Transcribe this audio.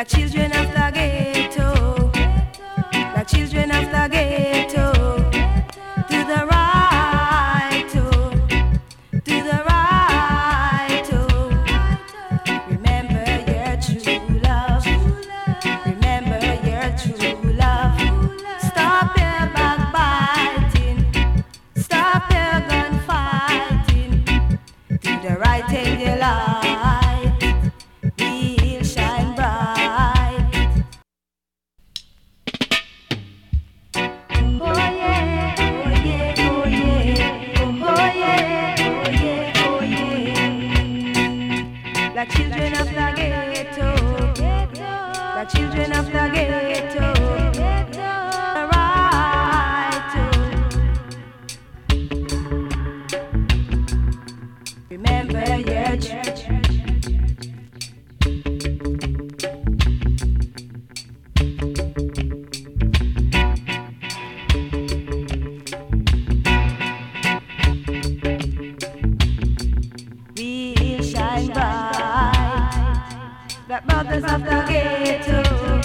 children of the ghetto, the children of the ghetto, to the right, to the right, remember your true love, remember your true love. Stop your backbiting, stop your gunfighting, to the right and your light, we'll shine bright. Oh yeah, oh yeah, oh yeah, oh yeah, oh yeah, oh yeah. The children of the ghetto, the children of the ghetto, the right. Remember your church. We'll shine bright. The brothers of the ghetto.